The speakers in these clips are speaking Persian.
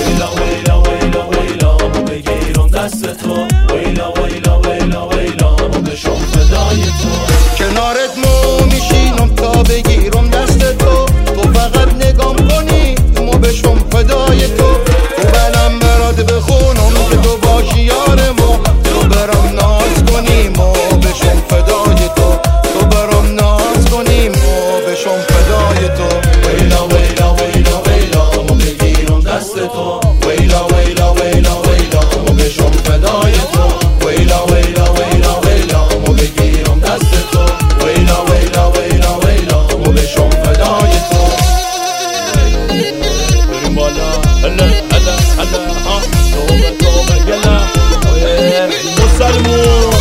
ویلا ویلا ویلا ویلا بگیرم دست تو، ویلا ویلا ویلا ویلا بشم فدای تو. کنارت میشینم تا بگیرم دست تو، تو فقط نگام کنی مو بشم فدای تو. تو بلم برات بخونم که تو باشی یار ما، تو برام ناز کنی مو بشم فدای تو، تو برام ناز کنی مو بشم فدای تو. ویلا ویلا ویلا ویلا بگیرم دست تو، ویلا ویلا ویلا ویلا بشم فدای تو، ویلا ویلا ویلا ویلا بگیرم دست تو، ویلا ویلا ویلا ویلا بشم فدای تو. بریم بالا هلا هلا هلا ها توبه توبه یلا مسلمون.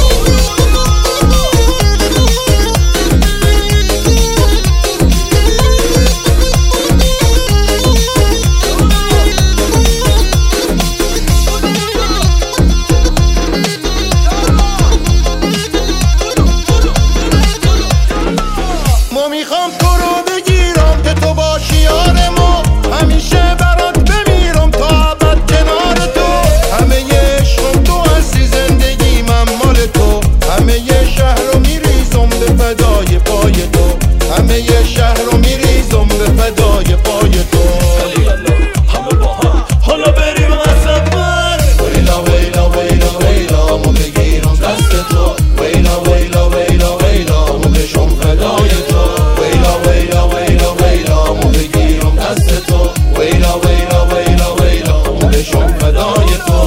ما میخوام تو رو بگیرم که تو باشی یار ما، همیشه برات بمیرم تا ابد کنار تو. همه عشقم تو هستی، زندگی من مال تو، همه شهر رو میریزم به فدای پای تو، همه شهر رو میریزم به فدای پای تو. همه با هم حالا بریم از سفر. ویلا ویلا ویلا ویلا بگیرم دست تو، ویلا ویلا ویلا ویلا بشم فدای تو، ویلا ویلا ویلا ویلا بگیرم دست تو، ویلا ویلا ویلا ویلا بشم فدای تو.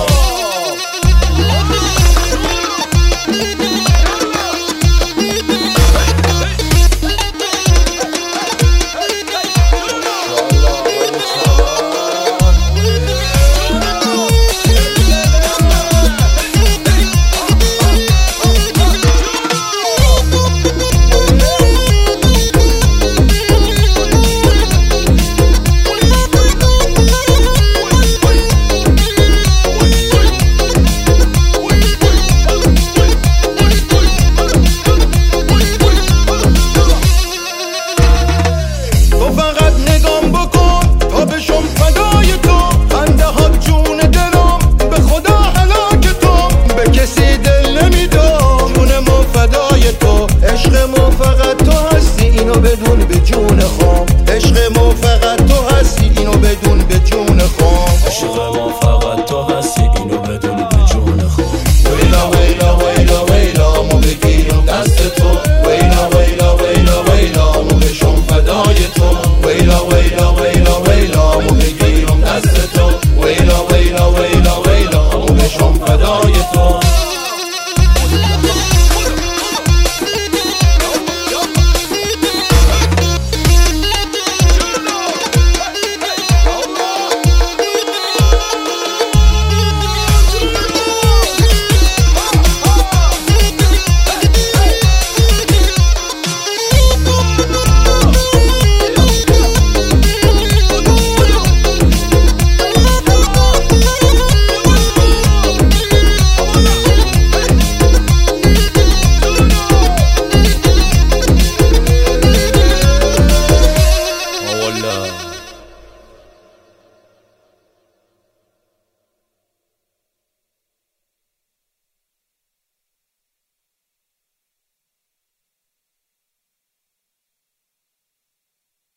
تو فقط نگام بکن تا بشم فدای تو، خنده ها جون دلم به خدا هلاک تو، به کسی دل نمیدم جونمو فدای تو. عشقمو فقط تو هستی اینو بدون به جون خام، عشقمو فقط تو هستی اینو بدون به جون خام. عشق ما